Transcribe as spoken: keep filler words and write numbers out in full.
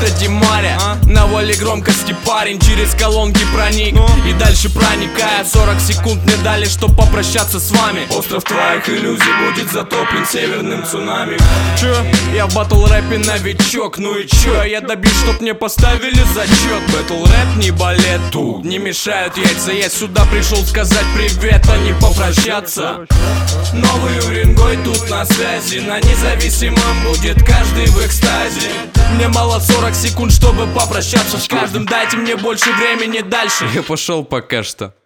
будто Димаря. а? На воле громкости парень через колонки проник, ну? И дальше проникая, сорок секунд мне дали, чтоб попрощаться с вами. Остров твоих иллюзий будет затоплен северным цунами. Чё? Я в батл рэпе новичок, ну и чё? Я добьюсь, чтоб мне поставили зачет. Бэтл рэп не балет, тут не мешают яйца. Я сюда пришел сказать привет, а не попрощаться. Новый Уренгой тут на связи, на независимом будет каждый в экстазе. Мне мало сорок секунд, чтобы попрощаться с каждым. Дайте мне больше времени дальше. Я пошел пока что.